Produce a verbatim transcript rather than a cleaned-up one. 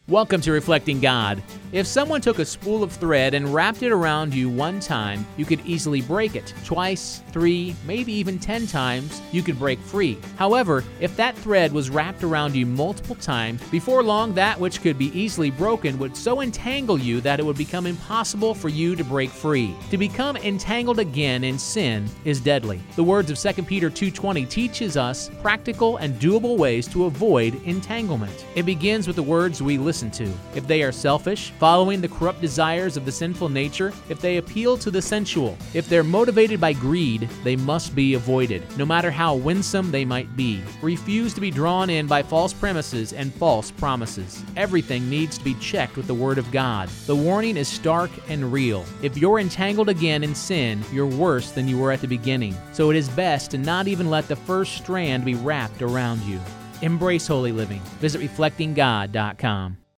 Welcome to Reflecting God. If someone took a spool of thread and wrapped it around you one time, you could easily break it. Twice, three, maybe even ten times, you could break free. However, if that thread was wrapped around you multiple times, before long that which could be easily broken would so entangle you that it would become impossible for you to break free. To become entangled again in sin is deadly. The words of Second Peter two twenty teaches us practical and doable ways to avoid entanglement. It begins with the words we listen to. If they are selfish, following the corrupt desires of the sinful nature, if they appeal to the sensual, if they're motivated by greed, they must be avoided, no matter how winsome they might be. Refuse to be drawn in by false premises and false promises. Everything needs to be checked with the Word of God. The warning is stark and real. If you're entangled again in sin, you're worse than you were at the beginning. So it is best to not even let the first strand be wrapped around you. Embrace holy living. Visit reflecting god dot com.